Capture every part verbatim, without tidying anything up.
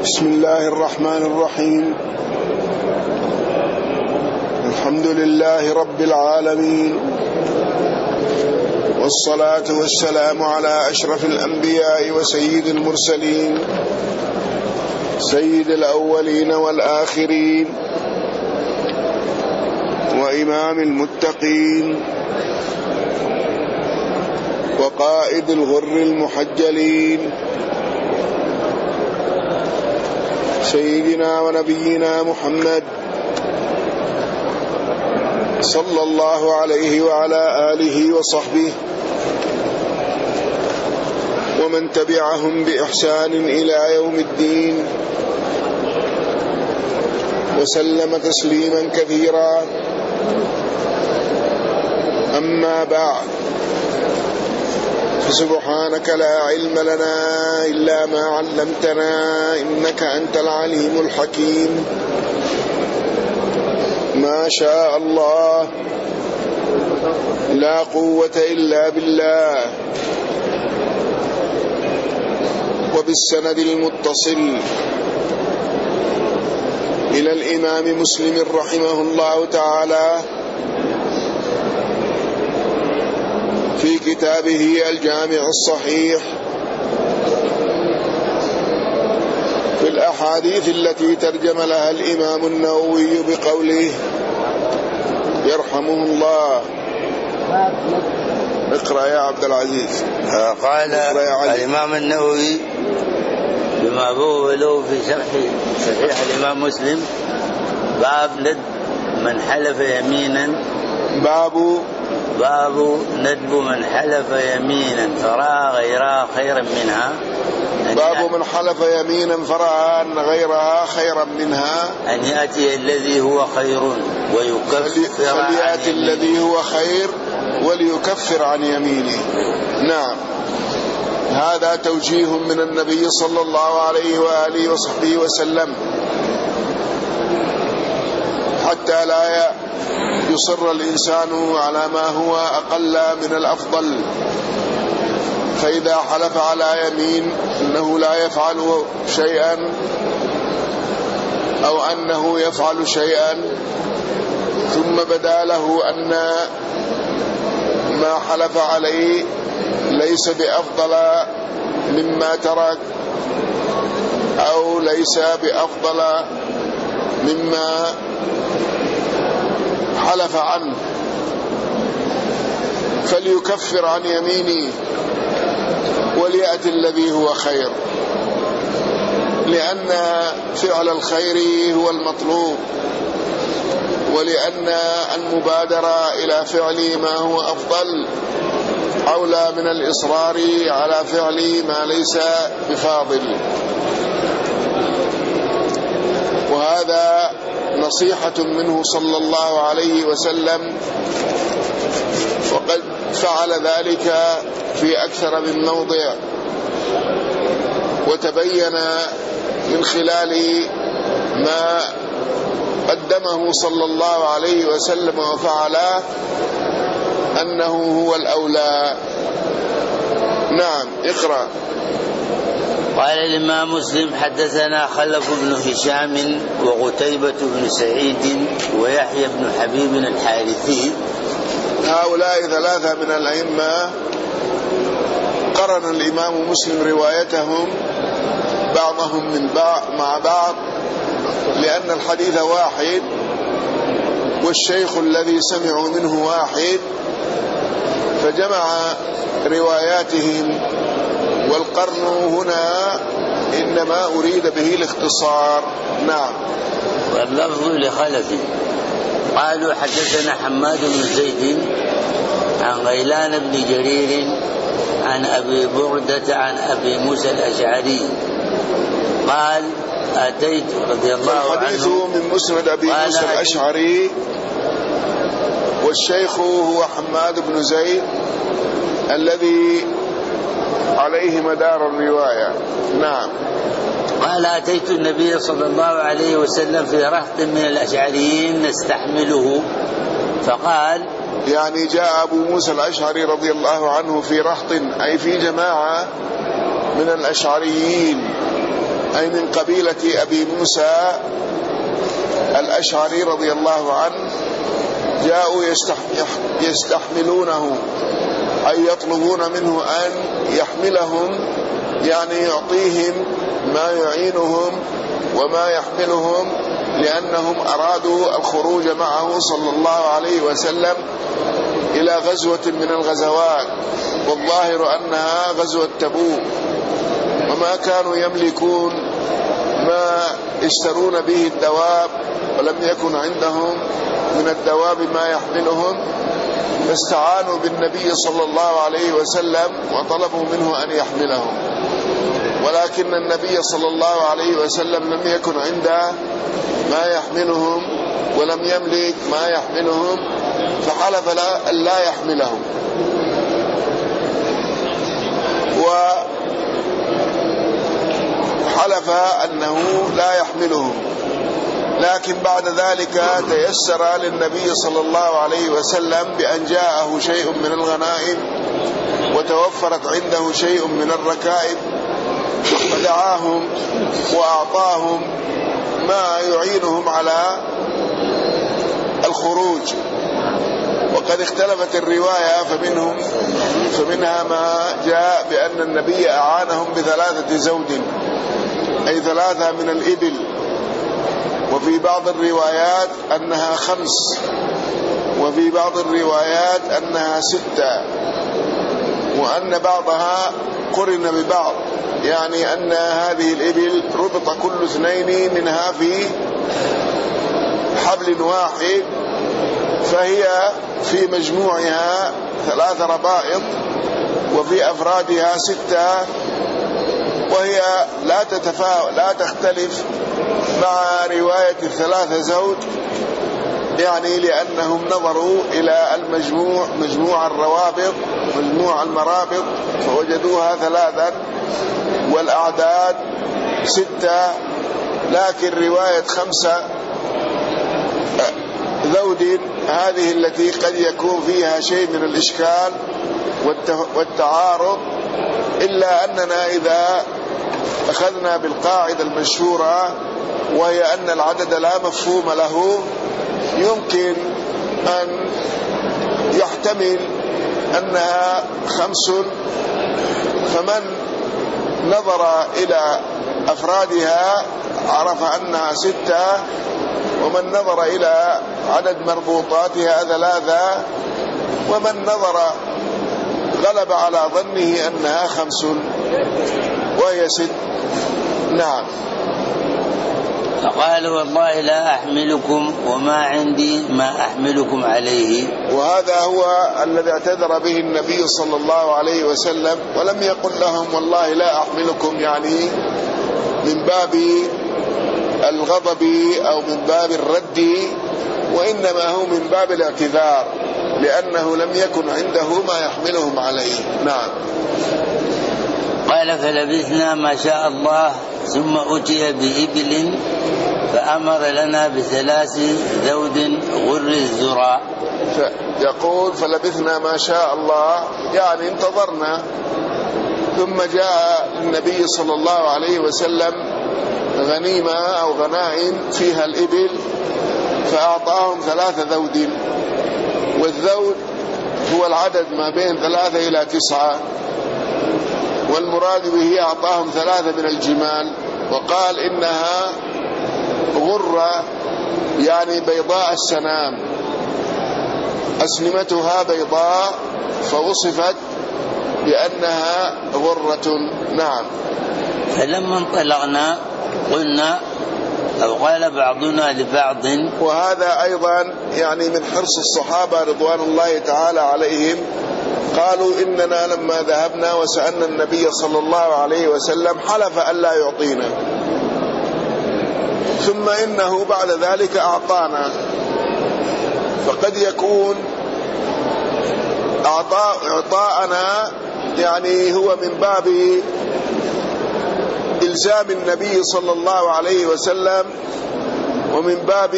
بسم الله الرحمن الرحيم. الحمد لله رب العالمين، والصلاة والسلام على أشرف الأنبياء وسيد المرسلين، سيد الأولين والآخرين، وإمام المتقين، وقائد الغر المحجلين، سيدنا ونبينا محمد صلى الله عليه وعلى آله وصحبه ومن تبعهم بإحسان إلى يوم الدين، وسلم تسليما كثيرا. أما بعد، فسبحانك لا علم لنا إلا ما علمتنا إنك أنت العليم الحكيم. ما شاء الله، لا قوة إلا بالله. وبالسند المتصل إلى الإمام مسلم رحمه الله تعالى في كتابه الجامع الصحيح في الأحاديث التي ترجم لها الإمام النووي بقوله يرحمه الله. اقرأ يا عبد العزيز. قال الإمام النووي بما بوب له في شرح صحيح الإمام مسلم: باب ند من حلف يمينا باب باب ندب من حلف يمينا فرأى غيرها خيرا منها باب من حلف يمينا فرأى أن غيرها خيرا منها أن يأتي الذي هو خير ويكفر عن فليأتي الذي هو خير وليكفر عن يمينه. نعم، هذا توجيه من النبي صلى الله عليه وآله وصحبه وسلم حتى لا يصر الإنسان على ما هو أقل من الأفضل. فإذا حلف على يمين أنه لا يفعل شيئا أو أنه يفعل شيئا ثم بدا له أن ما حلف عليه ليس بأفضل مما ترك أو ليس بأفضل مما حلف عنه، فليكفر عن يمينه وليأتي الذي هو خير، لأن فعل الخير هو المطلوب، ولأن المبادرة إلى فعل ما هو أفضل أولى من الإصرار على فعل ما ليس بفاضل. وهذا نصيحة منه صلى الله عليه وسلم، وقد فعل ذلك في أكثر من موضع، وتبين من خلال ما قدمه صلى الله عليه وسلم وفعله أنه هو الأولى. نعم، اقرأ. قال الإمام مسلم: حدثنا خلف بن هشام وقتيبة بن سعيد ويحيى بن حبيب الحارثي. هؤلاء ثلاثة من الأئمة قرن الإمام مسلم روايتهم بعضهم من بعض مع بعض، لأن الحديث واحد والشيخ الذي سمعوا منه واحد، فجمع رواياتهم. والقرن هنا إنما أريد به الاختصار. نعم. واللفظ لخلف. قالوا: حدثنا حماد بن زيد عن غيلان بن جرير عن أبي بردة عن أبي موسى الأشعري قال: أتيت رضي الله عنه. الحديث من مسند أبي موسى الأشعري، والشيخ هو حماد بن زيد الذي عليه مدار الرواية. نعم. قال: أتيت النبي صلى الله عليه وسلم في رهط من الأشعريين نستحمله، فقال، يعني جاء أبو موسى الأشعري رضي الله عنه في رهط، أي في جماعة من الأشعريين، أي من قبيلة أبي موسى الأشعري رضي الله عنه، جاءوا يستحملونه، أي يطلبون منه أن يحملهم، يعني يعطيهم ما يعينهم وما يحملهم، لأنهم أرادوا الخروج معه صلى الله عليه وسلم إلى غزوة من الغزوات، والظاهر أنها غزوة تبوك، وما كانوا يملكون ما يشترون به الدواب، ولم يكن عندهم من الدواب ما يحملهم، فاستعانوا بالنبي صلى الله عليه وسلم وطلبوا منه أن يحملهم، ولكن النبي صلى الله عليه وسلم لم يكن عنده ما يحملهم ولم يملك ما يحملهم، فحلف لا, لا يحملهم، وحلف أنه لا يحملهم. لكن بعد ذلك تيسر للنبي صلى الله عليه وسلم بأن جاءه شيء من الغنائم وتوفرت عنده شيء من الركائب، فدعاهم وأعطاهم ما يعينهم على الخروج. وقد اختلفت الرواية، فمنهم فمنها ما جاء بأن النبي أعانهم بثلاثة زود، أي ثلاثة من الإبل، وفي بعض الروايات أنها خمس، وفي بعض الروايات أنها ستة، وأن بعضها قرن ببعض، يعني أن هذه الإبل ربط كل اثنين منها في حبل واحد، فهي في مجموعها ثلاث ربائط، وفي أفرادها ستة، وهي لا تتفاوت لا تختلف مع رواية الثلاثة زوج، يعني لأنهم نظروا إلى المجموع مجموع الروابط مجموع المرابط فوجدوها ثلاثا والأعداد ستة، لكن رواية خمسة ذود هذه التي قد يكون فيها شيء من الإشكال والتعارض، إلا أننا إذا أخذنا بالقاعدة المشهورة، وهي أن العدد لا مفهوم له، يمكن أن يحتمل أنها خمس، فمن نظر إلى أفرادها عرف أنها ستة، ومن نظر إلى عدد مربوطاتها ثلاثة، ومن نظر غلب على ظنه أنها خمس وهي ست. نعم. فقال والله لا أحملكم وما عندي ما أحملكم عليه. وهذا هو الذي اعتذر به النبي صلى الله عليه وسلم، ولم يقل لهم والله لا أحملكم، يعني من باب الغضب أو من باب الرد، وإنما هو من باب الاعتذار، لأنه لم يكن عنده ما يحملهم عليه. نعم. قال فلبثنا ما شاء الله، ثم أتي بإبل فأمر لنا بثلاث ذود غر الذراء. يقول فلبثنا ما شاء الله، يعني انتظرنا، ثم جاء النبي صلى الله عليه وسلم غنيمة أو غنائم فيها الإبل، فأعطاهم ثلاث ذود، والذود هو العدد ما بين ثلاثة إلى تسعة، والمراد به أعطاهم ثلاثة من الجمال، وقال إنها غرة يعني بيضاء السنام، أسنمتها بيضاء، فوصفت بأنها غرة. نعم. فلما انطلقنا قلنا أو قال بعضنا لبعض، وهذا أيضا يعني من حرص الصحابة رضوان الله تعالى عليهم، قالوا إننا لما ذهبنا وسألنا النبي صلى الله عليه وسلم حلف ألا يعطينا، ثم إنه بعد ذلك أعطانا، فقد يكون أعطاء إعطاءنا يعني هو من باب إلزام النبي صلى الله عليه وسلم، ومن باب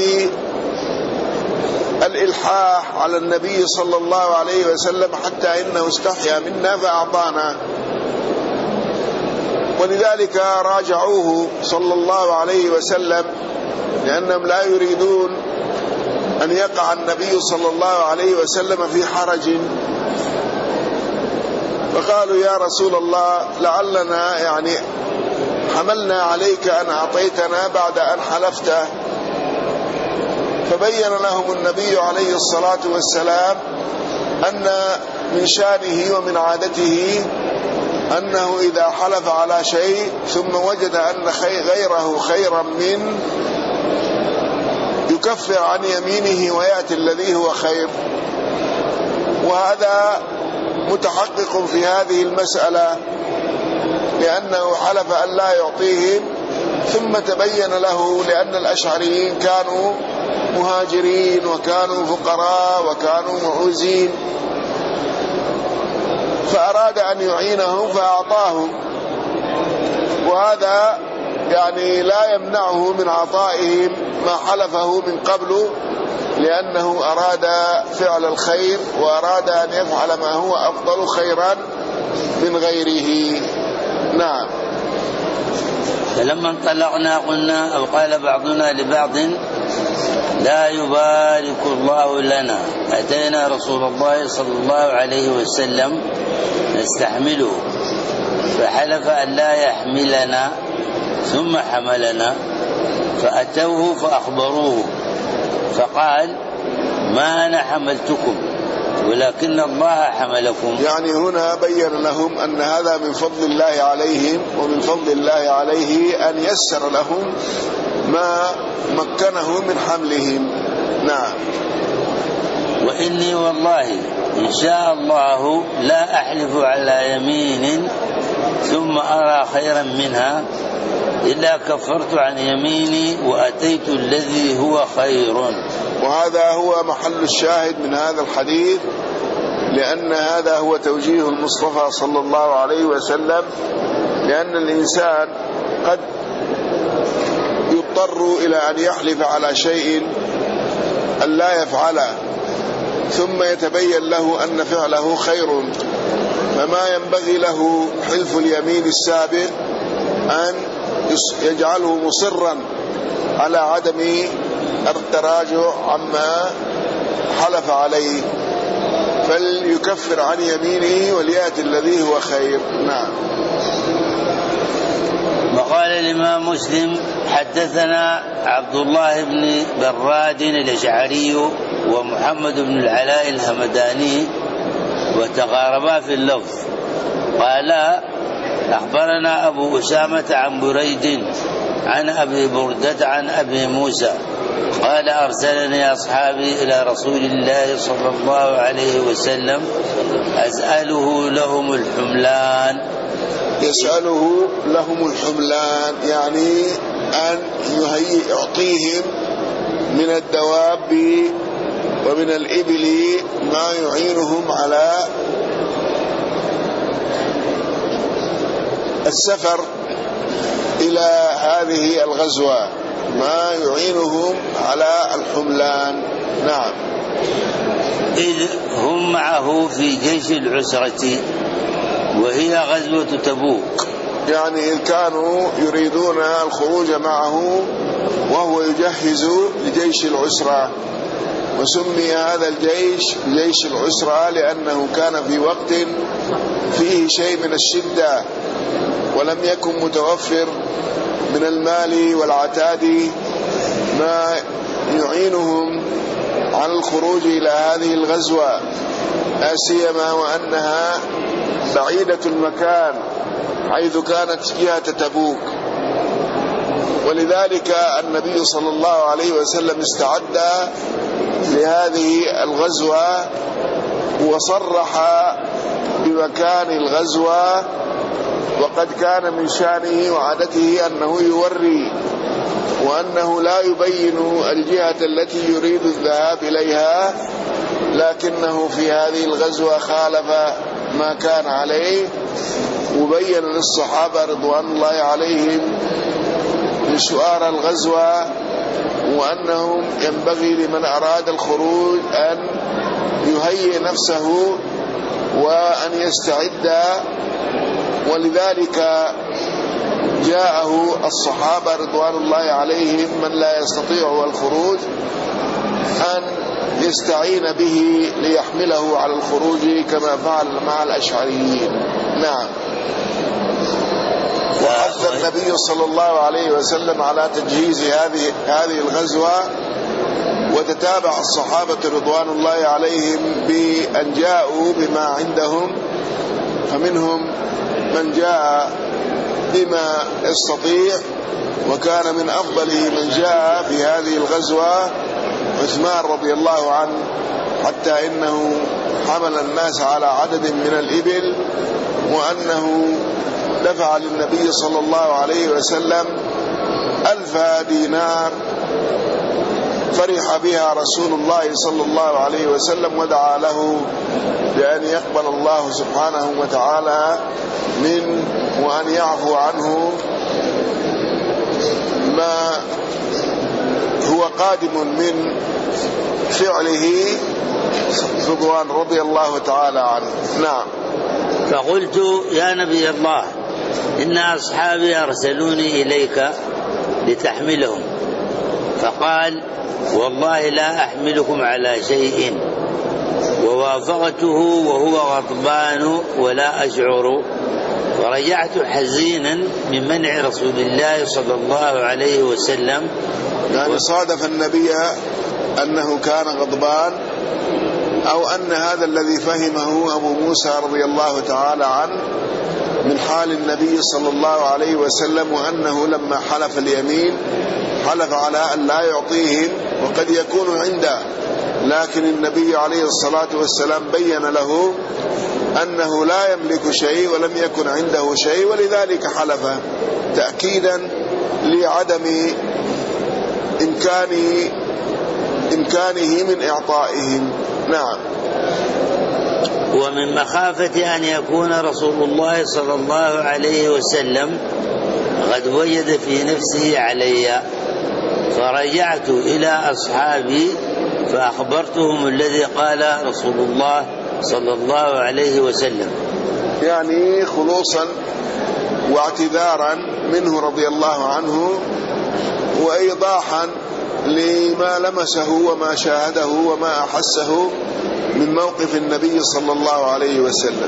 الإلحاح على النبي صلى الله عليه وسلم، حتى إنه استحيا منا فأعطانا. ولذلك راجعوه صلى الله عليه وسلم، لأنهم لا يريدون أن يقع النبي صلى الله عليه وسلم في حرج، فقالوا يا رسول الله لعلنا يعني حملنا عليك أن أعطيتنا بعد أن حلفت. فبين لهم النبي عليه الصلاة والسلام أن من شانه ومن عادته أنه إذا حلف على شيء ثم وجد أن غيره خيرا منه يكفر عن يمينه ويأتي الذي هو خير. وهذا متحقق في هذه المسألة، لأنه حلف أن لا يعطيهم ثم تبين له، لأن الأشعريين كانوا مهاجرين وكانوا فقراء وكانوا معوزين، فأراد أن يعينهم فأعطاهم، وهذا يعني لا يمنعه من عطائهم ما حلفه من قبل، لأنه أراد فعل الخير وأراد أن يفعل ما هو أفضل خيرا من غيره. نعم. فلما انطلقنا قلنا أو قال بعضنا لبعض لا يبارك الله لنا، أتينا رسول الله صلى الله عليه وسلم نستحمله فحلف أن لا يحملنا ثم حملنا، فأتوه فأخبروه فقال ما أنا حملتكم ولكن الله حملكم. يعني هنا بين لهم أن هذا من فضل الله عليهم، ومن فضل الله عليه أن يسر لهم ما مكنه من حملهم. نعم. وإني والله إن شاء الله لا أحلف على يمين ثم أرى خيرا منها إلا كفرت عن يميني وأتيت الذي هو خير. وهذا هو محل الشاهد من هذا الحديث، لأن هذا هو توجيه المصطفى صلى الله عليه وسلم، لأن الإنسان قد يضطر إلى أن يحلف على شيء أن لا يفعله ثم يتبين له أن فعله خير، فما ينبغي له حلف اليمين السابق أن يجعله مصرا على عدم التراجع عما حلف عليه، فليكفر عن يمينه وليأتي الذي هو خير. نعم. وقال الإمام مسلم حدثنا عبد الله بن براد الأشعري ومحمد بن العلاء الهمداني وتقاربا في اللفظ، قال أخبرنا أبو أسامة عن بريد عن أبي بردة عن أبي موسى قال أرسلني أصحابي إلى رسول الله صلى الله عليه وسلم أسأله لهم الحملان. يسأله لهم الحملان يعني أن يعطيهم من الدواب ومن الإبل ما يعينهم على السفر إلى هذه الغزوة، ما يعينهم على الحملان. نعم. إذ هم معه في جيش العسرة وهي غزوة تبوك، يعني إذ كانوا يريدون الخروج معه وهو يجهز لجيش العسرة، وسمي هذا الجيش جيش العسرة لأنه كان في وقت فيه شيء من الشدة، ولم يكن متوفر من المال والعتاد ما يعينهم على الخروج إلى هذه الغزوة، لا سيما وأنها بعيدة المكان حيث كانت جهة تبوك. ولذلك النبي صلى الله عليه وسلم استعد لهذه الغزوة وصرح بمكان الغزوة، وقد كان من شانه وعادته أنه يوري وأنه لا يبين الجهة التي يريد الذهاب إليها، لكنه في هذه الغزوة خالف ما كان عليه، وبين للصحابة رضوان الله عليهم مشوار الغزوة، وأنهم ينبغي لمن أراد الخروج أن يهيئ نفسه وأن يستعد. ولذلك جاءه الصحابة رضوان الله عليهم من لا يستطيع الخروج أن يستعين به ليحمله على الخروج كما فعل مع الأشعريين. نعم. وحث النبي صلى الله عليه وسلم على تجهيز هذه هذه الغزوة، وتتابع الصحابة رضوان الله عليهم بأن جاءوا بما عندهم، فمنهم من جاء بما يستطيع، وكان من أفضله من جاء في هذه الغزوة عثمان رضي الله عنه، حتى إنه حمل الناس على عدد من الإبل، وأنه دفع للنبي صلى الله عليه وسلم ألف دينار فرح بها رسول الله صلى الله عليه وسلم، ودعا له بأن يقبل الله سبحانه وتعالى من وأن يعفو عنه ما هو قادم من فعله رضوان رضي الله تعالى عنه. نعم. فقلت يا نبي الله إن أصحابي أرسلوني إليك لتحملهم، فقال والله لا أحملكم على شيء، ووافقته وهو غضبان ولا أشعر، ورجعت حزينا من منع رسول الله صلى الله عليه وسلم. يعني صادف النبي أنه كان غضبان، أو أن هذا الذي فهمه أبو موسى رضي الله تعالى عنه من حال النبي صلى الله عليه وسلم، وأنه لما حلف اليمين حلف على أن لا يعطيهم، وقد يكون عنده، لكن النبي عليه الصلاة والسلام بين له أنه لا يملك شيء ولم يكن عنده شيء، ولذلك حلف تأكيدا لعدم إمكان إمكانه من إعطائهم. نعم. ومن مخافة أن يكون رسول الله صلى الله عليه وسلم قد وجد في نفسه علي، فرجعت إلى أصحابي فأخبرتهم الذي قال رسول الله صلى الله عليه وسلم، يعني خلوصا واعتذارا منه رضي الله عنه، وإيضاحا لما لمسه وما شاهده وما أحسه من موقف النبي صلى الله عليه وسلم.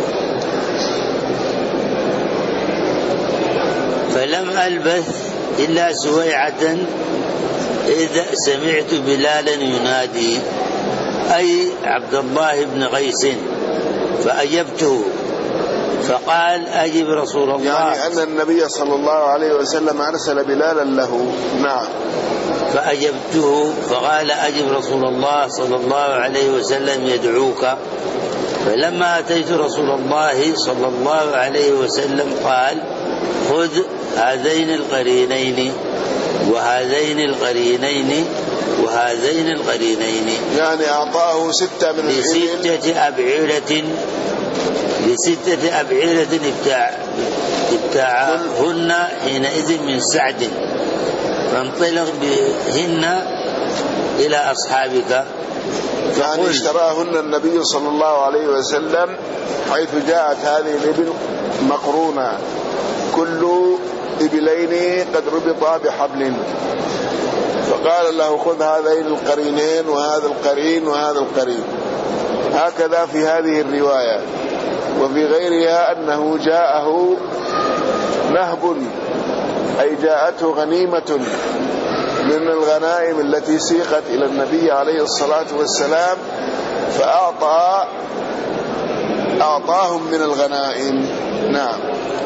فلم ألبث إلا سويعة إذا سمعت بلالا ينادي، أي عبد الله بن قيس، فأجبته، فقال أجب رسول الله، يعني أن النبي صلى الله عليه وسلم أرسل بلالا له. نعم. فأجبته فقال أجب رسول الله صلى الله عليه وسلم يدعوك. فلما أتيت رسول الله صلى الله عليه وسلم قال خذ هذين القرينين وهذين القرينين وهذين القرينين، يعني أعطاه ستة من لستة أبعرة لستة أبعرة ابتاع ابتاعهن حينئذ من سعد، فانطلق بهن إلى أصحابك. يعني اشتراهن النبي صلى الله عليه وسلم، حيث جاءت هذه الإبل مقرونة، كل إبلين قد ربطا بحبل، فقال له خذ هذين القرينين وهذا القرين وهذا القرين. هكذا في هذه الرواية. وفي غيرها أنه جاءه نهب، أي جاءته غنيمة من الغنائم التي سيقت إلى النبي عليه الصلاة والسلام، فأعطى أعطاهم من الغنائم. نعم.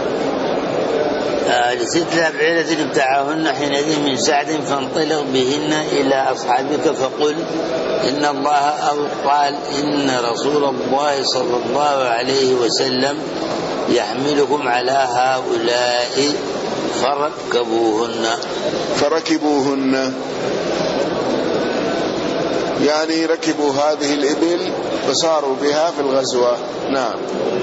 آه لستة أبعرة ابتاعهن حينئذ من سعد، فانطلق بهن إلى أصحابك فقل إن الله أو قال إن رسول الله صلى الله عليه وسلم يحملكم على هؤلاء فركبوهن فركبوهن يعني ركبوا هذه الإبل وساروا بها في الغزوة. نعم.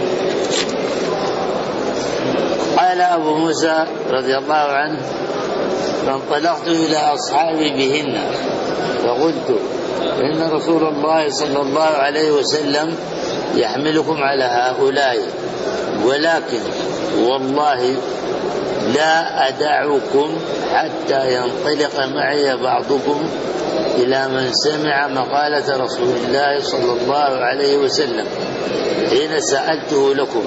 قال أبو موسى رضي الله عنه فانطلقت إلى أصحابي بهن فقلت إن رسول الله صلى الله عليه وسلم يحملكم على هؤلاء، ولكن والله لا أدعكم حتى ينطلق معي بعضكم إلى من سمع مقالة رسول الله صلى الله عليه وسلم حين سألته لكم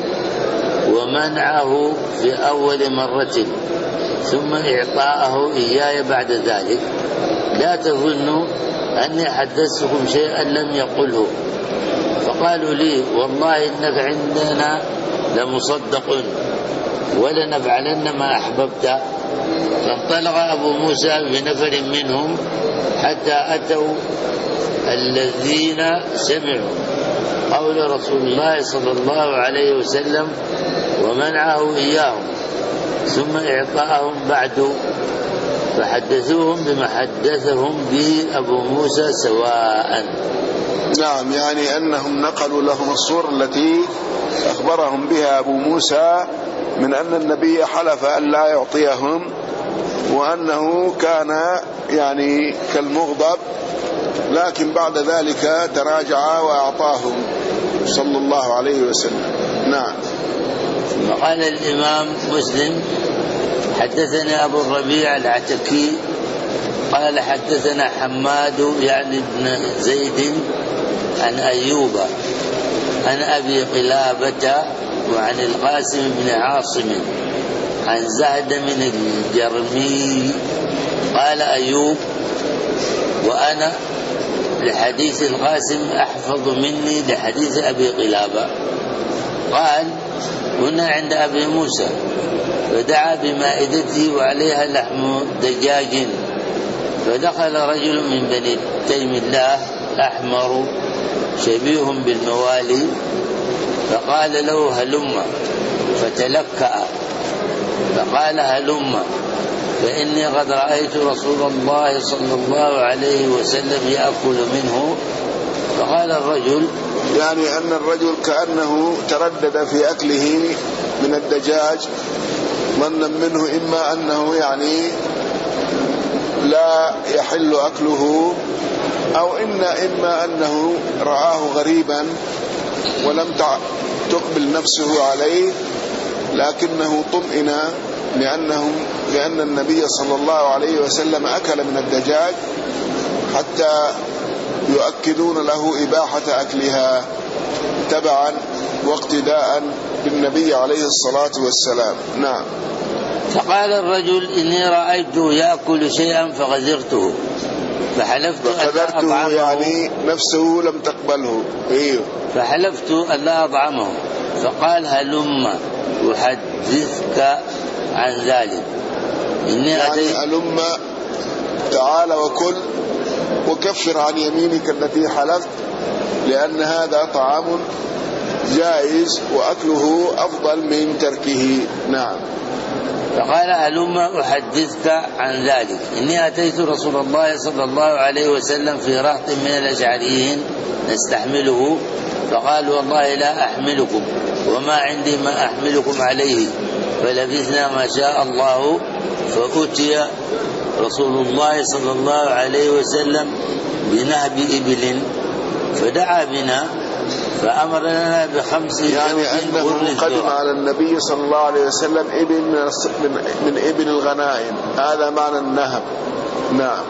ومنعه في أول مرة ثم إعطاءه إياي بعد ذلك. لا تظنوا أني حدثتكم شيئا لم يقله. فقالوا لي والله إنك عندنا لمصدق ولنفعلن ما أحببت. فانطلق أبو موسى بنفر منهم حتى أتوا الذين سمعوا قول رسول الله صلى الله عليه وسلم ومنعه إياهم ثم إعطاءهم بعد، فحدثوهم بما حدثهم به أبو موسى سواء. نعم، يعني أنهم نقلوا لهم الصورة التي أخبرهم بها أبو موسى من أن النبي حلف أن لا يعطيهم، وأنه كان يعني كالمغضب، لكن بعد ذلك تراجع وأعطاهم صلى الله عليه وسلم. نعم. وقال الإمام مسلم حدثنا أبو الربيع العتكي قال حدثنا حماد يعني بن زيد عن أيوب عن أبي قلابة وعن القاسم بن عاصم عن زهد من الجرمي قال أيوب وأنا لحديث القاسم أحفظ مني لحديث أبي قلابة. قال كنا عند أبي موسى فدعا بمائدته وعليها لحم دجاج، فدخل رجل من بني تيم الله أحمر شبيه بالموالي فقال له هلم، فتلكأ فقال هلم فإني قد رأيت رسول الله صلى الله عليه وسلم يأكل منه. فقال الرجل يعني أن الرجل كأنه تردد في أكله من الدجاج ظنا منه إما أنه يعني لا يحل أكله أو إن إما أنه رآه غريبا ولم تقبل نفسه عليه، لكنه طمئن لأنه لأن النبي صلى الله عليه وسلم أكل من الدجاج حتى يؤكدون له إباحة أكلها تبعا واقتداء بالنبي عليه الصلاة والسلام. نعم. فقال الرجل إني رأيته يأكل شيئا فغزرته فحلفت فغزرته أطعمه، يعني نفسه لم تقبله. إيه. فحلفت أن لا أطعمه. فقال هلم أحدثك عن ذلك إني يعني هلم تعال وكل وكفر عن يمينك التي حلفت، لأن هذا طعام جائز وأكله أفضل من تركه. نعم. فقال هلم أحدثك عن ذلك إني أتيت رسول الله صلى الله عليه وسلم في رهط من الأشعريين نستحمله، فقال والله لا أحملكم وما عندي ما أحملكم عليه، فلبثنا ما شاء الله. فأتي رسول الله صلى الله عليه وسلم بنهب إبل فدعا بنا فأمرنا بخمس يعني أنه قدم على النبي صلى الله عليه وسلم إبل من, من إبل الغنائم، هذا معنى النهب. نعم.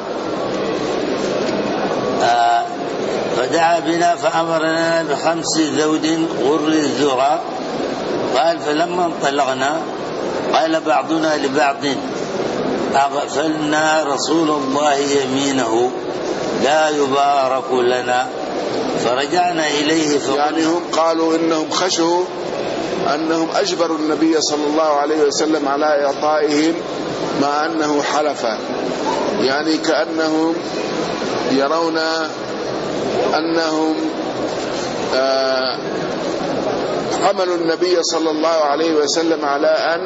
آه فدعا بنا فأمرنا بخمس ذود غر الذرى. قال فلما انطلقنا قال بعضنا لبعض أغفلنا رسول الله يمينه لا يبارك لنا. فرجعنا إليه يعني هم قالوا إنهم خشوا أنهم أجبروا النبي صلى الله عليه وسلم على إعطائهم مع أنه حلف، يعني كأنهم يرون أنهم آه حملوا النبي صلى الله عليه وسلم على أن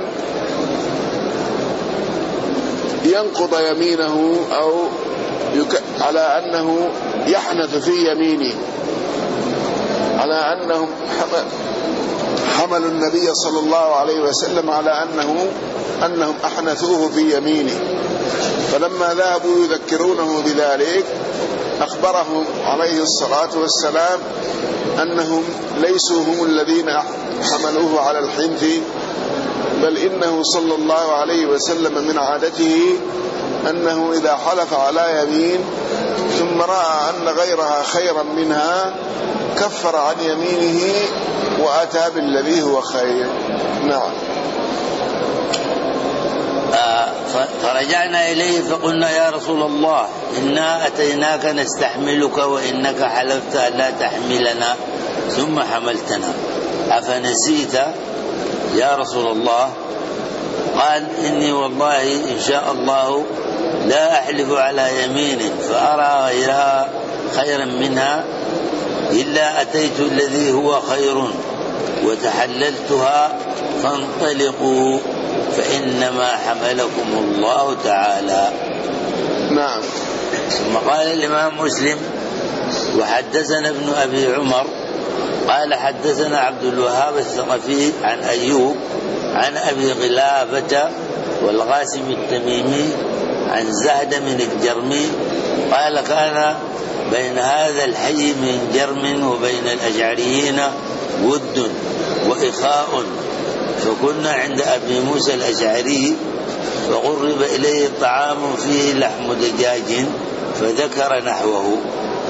ينقض يمينه أو يك... على أنه يحنث في يمينه، على أنهم حملوا النبي صلى الله عليه وسلم على أنه أنهم أحنثوه في يمينه. فلما ذهبوا يذكرونه بذلك أخبرهم عليه الصلاة والسلام أنهم ليسوا هم الذين حملوه على الحنث، بل إنه صلى الله عليه وسلم من عادته أنه إذا حلف على يمين ثم رأى أن غيرها خيرا منها كفر عن يمينه وأتى بالذي هو خير. نعم. آه فرجعنا إليه فقلنا يا رسول الله إنا أتيناك نستحملك وإنك حلفت أن لا تحملنا ثم حملتنا أفنسيت يا رسول الله؟ قال إني والله إن شاء الله لا أحلف على يمين فأرى غيرها خيرا منها إلا أتيت الذي هو خير وتحللتها فانطلقوا فإنما حملكم الله تعالى. نعم. ثم قال الإمام مسلم وحدثنا ابن أبي عمر قال حدثنا عبد الوهاب الثقفي عن أيوب عن أبي غلابة والقاسم التميمي عن زهد من الجرمي قال كان بين هذا الحي من جرم وبين الأشعريين ود وإخاء فكنا عند أبي موسى الأشعري فقرب إليه طعام فيه لحم دجاج فذكر نحوه.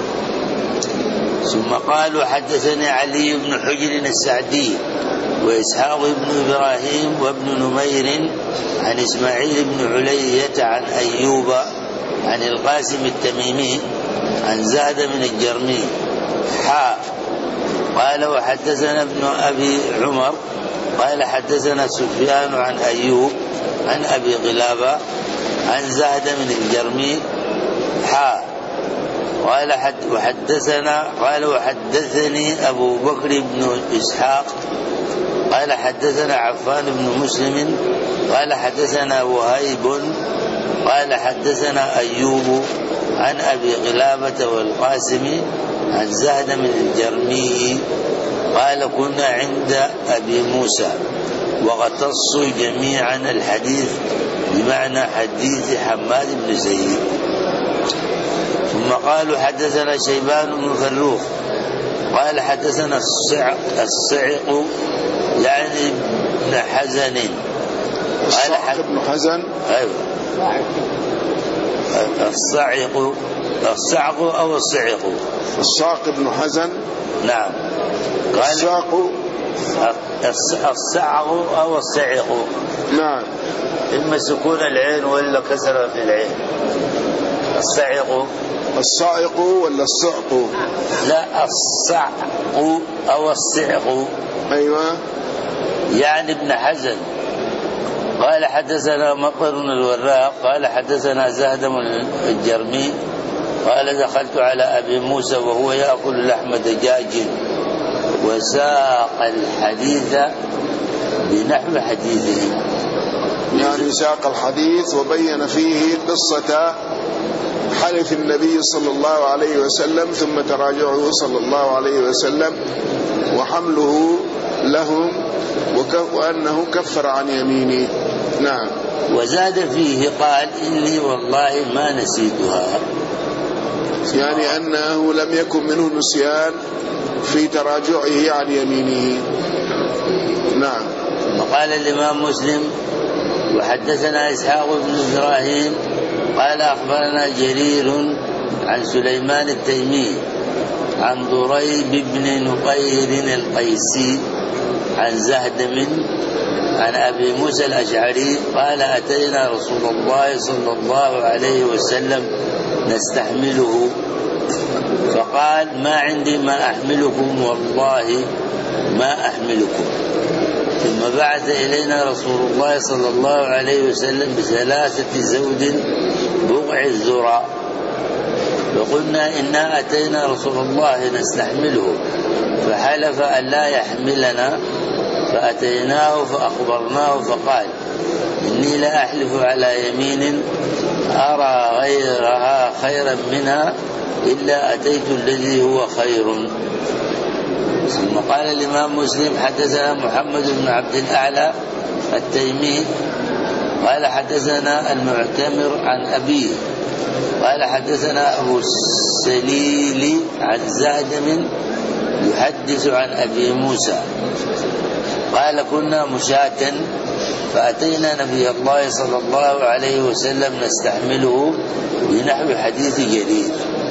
ثم قالوا حدثني علي بن حجر السعدي وإسحاق بن إبراهيم وابن نمير عن إسماعيل بن علية عن أيوب عن القاسم التميمي عن زهد من الجرمي حاء قال وحدثنا ابن أبي عمر قال حدثنا سفيان عن أيوب عن أبي غلابة عن زهد من الجرمي حاء قال حد وحدثنا قال وحدثني أبو بكر بن إسحاق قال حدثنا عفان بن مسلم قال حدثنا وهيب قال حدثنا أيوب عن أبي غلابة والقاسم عن زهد من الجرمي قال كنا عند أبي موسى وغتصوا جميعا الحديث بمعنى حديث حماد بن زيد. ثم قالوا حدثنا شيبان بن فروخ قال حدثنا الصعق, الصعق يعني ابن حزن قال حد ابن حزن أيوة الصعق الصعق أو الصعق الصاق ابن حزن. نعم. قال الصاق الصعق أو الصعق. نعم. إما سكون العين ولا كسر في العين. الصعق الصائق ولا الصعق؟ لا الصعق أو الصعق. أيوة. يعني ابن حزن. قال حدثنا مطر الوراق قال حدثنا زهد من الجرمي قال دخلت على أبي موسى وهو يأكل لحم دجاج وساق الحديث بنحو حديثه. يعني ساق الحديث وبين فيه قصة حلف النبي صلى الله عليه وسلم ثم تراجعه صلى الله عليه وسلم وحمله لهم وأنه كفر عن يمينه. نعم. وزاد فيه قال إني والله ما نسيتها يعني أنه لم يكن منه نسيان في تراجعه عن يمينه. نعم. وقال الإمام مسلم وحدثنا إسحاق بن إبراهيم قال أخبرنا جرير عن سليمان التيمي عن ضريب بن نقير القيسي عن زهدم عن أبي موسى الأشعري قال أتينا رسول الله صلى الله عليه وسلم نستحمله فقال ما عندي ما أحملكم والله ما أحملكم. ثم بعث إلينا رسول الله صلى الله عليه وسلم بثلاثة زود بقع الذرة فقلنا إنا أتينا رسول الله نستحمله فحلف أن لا يحملنا فأتيناه فأخبرناه فقال إني لا أحلف على يمين أرى غيرها خيرا منها إلا أتيت الذي هو خير. ثم قال الإمام مسلم حدثنا محمد بن عبد الأعلى التيمي قال حدثنا المعتمر عن أبيه قال حدثنا أبو السليل عن زهدم يحدث عن أبي موسى قال كنا مشاة فأتينا نبي الله صلى الله عليه وسلم نستحمله بنحو حديث جرير.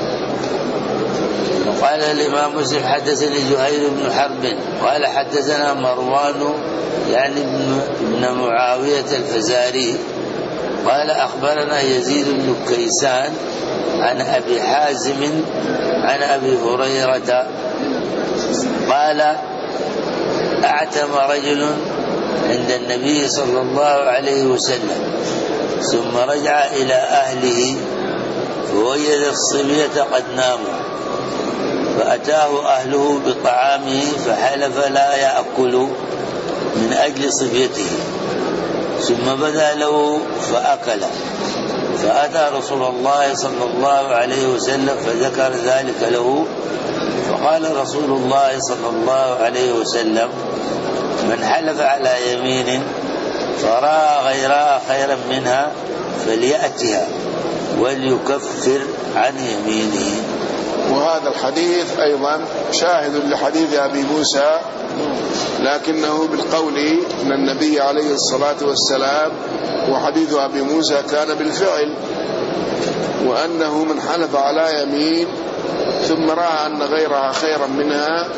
وقال الإمام مسلم حدثني زهير بن حرب قال حدثنا مروان يعني ابن معاوية الفزاري قال أخبرنا يزيد بن كيسان عن أبي حازم عن أبي هريرة قال أعتم رجل عند النبي صلى الله عليه وسلم ثم رجع إلى أهله فوجد الصبية قد ناموا فأتاه أهله بطعامه فحلف لا يأكل من أجل صبيته ثم بدا له فأكل فأتى رسول الله صلى الله عليه وسلم فذكر ذلك له فقال رسول الله صلى الله عليه وسلم من حلف على يمين فرأى غيرها خيرا منها فليأتها وليكفر عن يمينه. وهذا الحديث أيضا شاهد لحديث أبي موسى لكنه بالقول من النبي عليه الصلاة والسلام، وحديث أبي موسى كان بالفعل، وأنه من حلف على يمين ثم رأى أن غيرها خيرا منها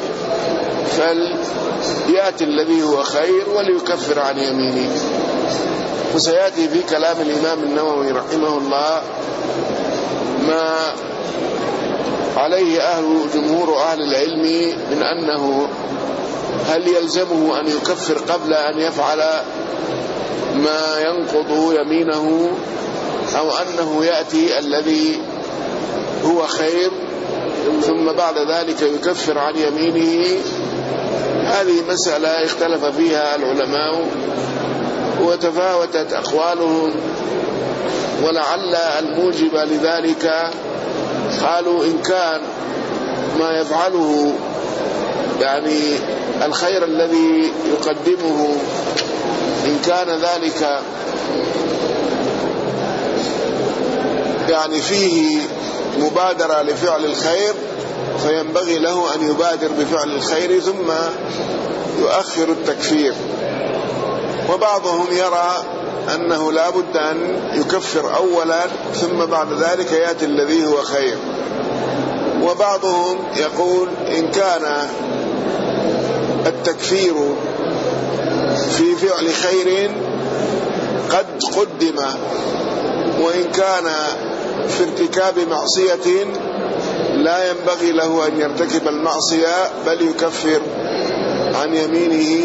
فليأتي الذي هو خير وليكفر عن يمينه. وسيأتي في كلام الإمام النووي رحمه الله ما عليه أهل جمهور أهل العلم من أنه هل يلزمه أن يكفر قبل أن يفعل ما ينقض يمينه أو أنه يأتي الذي هو خير ثم بعد ذلك يكفر عن يمينه. هذه مسألة اختلف فيها العلماء وتفاوتت أقوالهم، ولعل الموجب لذلك قالوا إن كان ما يفعله يعني الخير الذي يقدمه إن كان ذلك يعني فيه مبادرة لفعل الخير فينبغي له أن يبادر بفعل الخير ثم يؤخر التكفير. وبعضهم يرى أنه لا بد أن يكفر أولا ثم بعد ذلك يأتي الذي هو خير. وبعضهم يقول إن كان التكفير في فعل خير قد قدم وإن كان في ارتكاب معصية لا ينبغي له أن يرتكب المعصية بل يكفر عن يمينه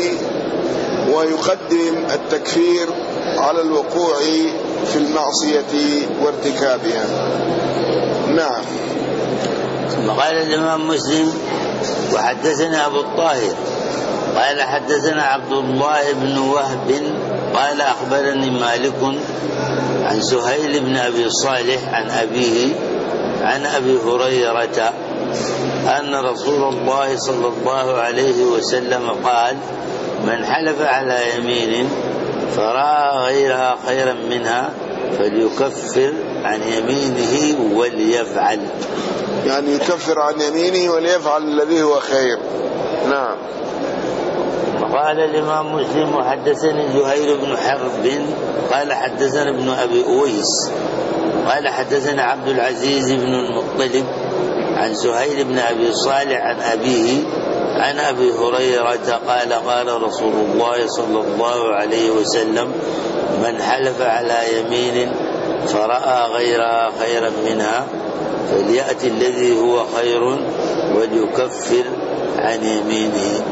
ويقدم التكفير على الوقوع في المعصية وارتكابها. نعم. ثم قال الإمام مسلم وحدثنا أبو الطاهر قال حدثنا عبد الله بن وهب قال أخبرني مالك عن سهيل بن أبي صالح عن أبيه عن أبي هريرة أن رسول الله صلى الله عليه وسلم قال من حلف على يمين فرأى غيرها خيرا منها فليكفر عن يمينه وليفعل، يعني يكفر عن يمينه وليفعل الذي هو خير. نعم. قال الإمام مسلم وحدثني زهير بن حرب قال حدثنا ابن أبي أويس قال حدثنا عبد العزيز بن المطلب عن سهيل بن أبي صالح عن أبيه عن أبي هريرة قال قال رسول الله صلى الله عليه وسلم من حلف على يمين فرأى غيرها خيرا منها فليأتي الذي هو خير وليكفر عن يمينه.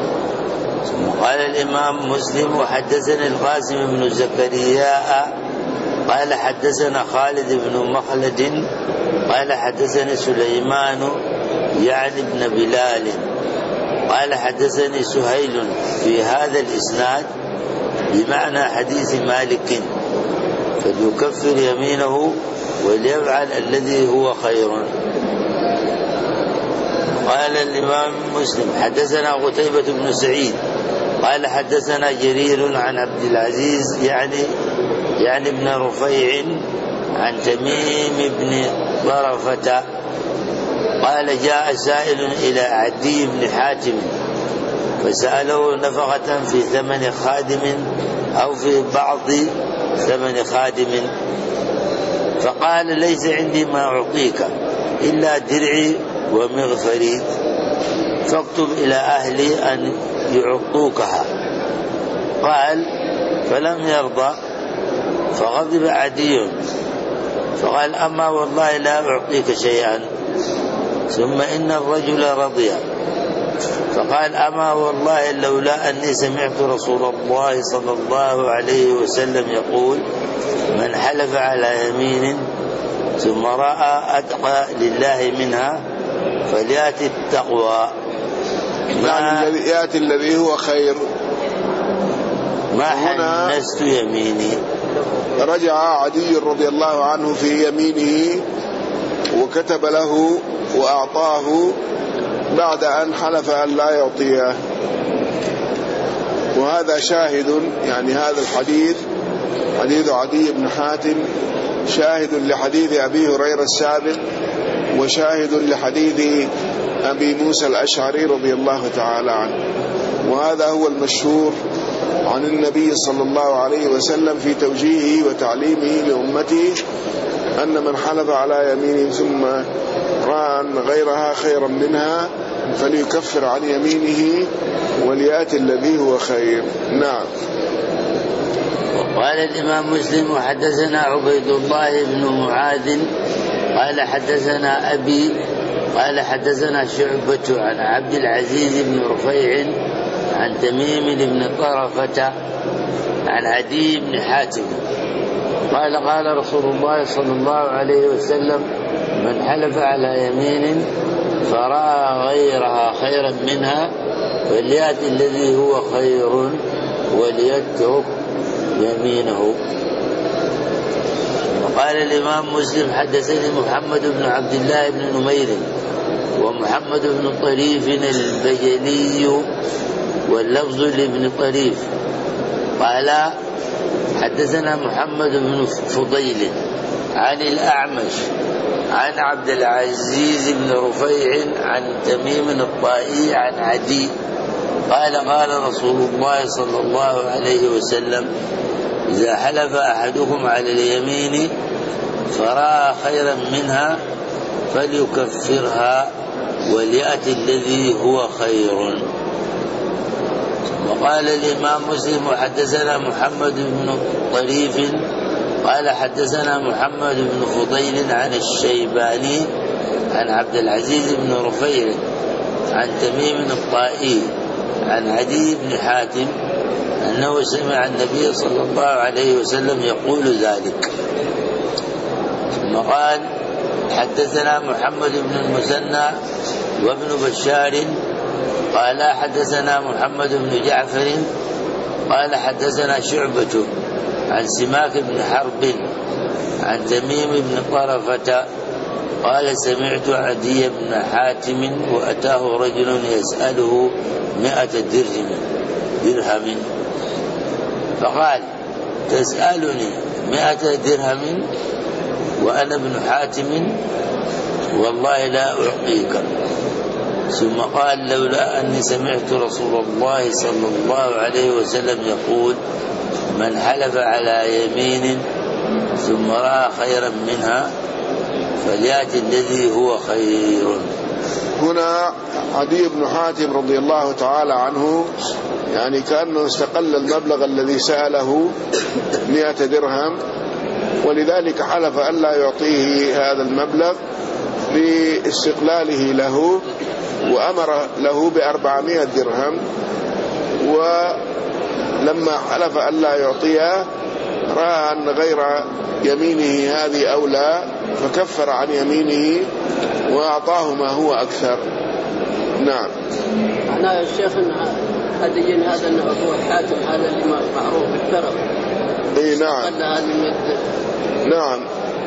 ثم قال الإمام مسلم وحدثنا القاسم بن زكريا قال حدثنا خالد بن مخلد قال حدثني سليمان يعني ابن بلال قال حدثني سهيل في هذا الإسناد بمعنى حديث مالك فليكفر يمينه وليفعل الذي هو خير. قال الإمام مسلم حدثنا قتيبة بن سعيد قال حدثنا جرير عن عبد العزيز يعني يعني ابن رفيع عن تميم بن طرفة قال جاء سائل إلى عدي بن حاتم فسأله نفقة في ثمن خادم أو في بعض ثمن خادم، فقال ليس عندي ما أعطيك إلا درعي ومغفري، فاكتب إلى أهلي أن يعطوكها. قال فلم يرضى، فغضب عدي فقال أما والله لا أعطيك شيئا. ثم إن الرجل رضي فقال أما والله لولا أني سمعت رسول الله صلى الله عليه وسلم يقول من حلف على يمين ثم رأى أتقى لله منها فليأتي التقوى يعني يأتي الذي هو خير. ما حنست يميني. رجع عدي رضي الله عنه في يمينه وكتب له وأعطاه بعد أن حلف أن لا يعطيه. وهذا شاهد، يعني هذا الحديث حديث عدي بن حاتم شاهد لحديث أبي هريرة السابق، وشاهد لحديث أبي موسى الأشعري رضي الله تعالى عنه. وهذا هو المشهور عن النبي صلى الله عليه وسلم في توجيهه وتعليمه لأمته، أن من حلف على يمين ثم رأى أن غيرها خيرا منها فليكفر عن يمينه وليأتي الذي هو خير. نعم. وقال الإمام مسلم وحدثنا عبيد الله بن معاذ قال حدثنا أبي قال حدثنا شعبة عن عبد العزيز بن رفيع عن تميم بن طرفة عن عدي بن حاتم قال قال رسول الله صلى الله عليه وسلم من حلف على يمين فرأى غيرها خيرا منها فليأتي الذي هو خير وليترك يمينه. وقال الإمام مسلم حدثني محمد بن عبد الله بن نمير ومحمد بن طريف البجلي واللفظ لابن طريف قال حدثنا محمد بن فضيل عن الأعمش عن عبد العزيز بن رفيع عن تميم الطائي عن عدي قال قال رسول الله صلى الله عليه وسلم إذا حلف أحدكم على اليمين فرأى خيرا منها فليكفرها وليأتي الذي هو خير. وقال الإمام مسلم وحدثنا محمد بن طريف قال حدثنا محمد بن فضيل عن الشيباني عن عبد العزيز بن رفيع عن تميم الطائي عن عدي بن حاتم أنه سمع النبي صلى الله عليه وسلم يقول ذلك. ثم قال حدثنا محمد بن المثنى وابن بشار قال حدثنا محمد بن جعفر قال حدثنا شعبة عن سماك بن حرب عن تميم بن طرفة قال سمعت عدي بن حاتم وأتاه رجل يسأله مئة درهم درهم فقال تسألني مئة درهم وأنا ابن حاتم والله لا أعطيك. ثم قال لولا أني سمعت رسول الله صلى الله عليه وسلم يقول من حلف على يمين ثم رأى خيرا منها فليأتي الذي هو خير. هنا عدي بن حاتم رضي الله تعالى عنه يعني كأنه استقل المبلغ الذي سأله مئة درهم، ولذلك حلف ألا يعطيه هذا المبلغ لاستقلاله له، وأمر له بأربعمائة درهم. ولما حلف ألا يعطيه رأى أن غير يمينه هذه أولى فكفر عن يمينه وأعطاه ما هو أكثر. نعم. معناه يا شيخ هذا هذا أنه أبو حاتم هذا اللي معروف بالكرم. إيه نعم. نعم.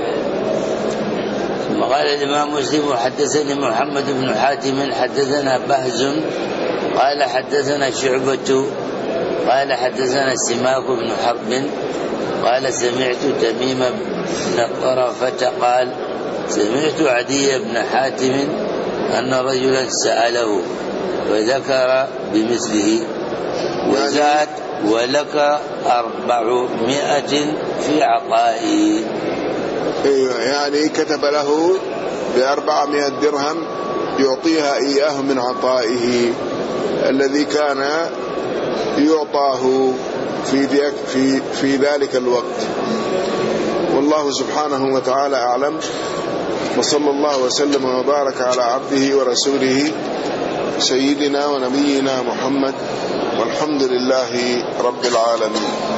وقال الإمام مسلم وحدثني محمد بن حاتم حدثنا بهز قال حدثنا شعبة قال حدثنا سماك بن حرب قال سمعت تميم بن طرفة قال سمعت عدي بن حاتم أن رجلا سأله وذكر بمثله وزاد ولك أربعمائة في عطائي. ايوه يعني كتب له بأربعمائة درهم يعطيها إياه من عطائه الذي كان يعطاه في في في ذلك الوقت. والله سبحانه وتعالى أعلم، وصلى الله وسلم وبارك على عبده ورسوله سيدنا ونبينا محمد، والحمد لله رب العالمين.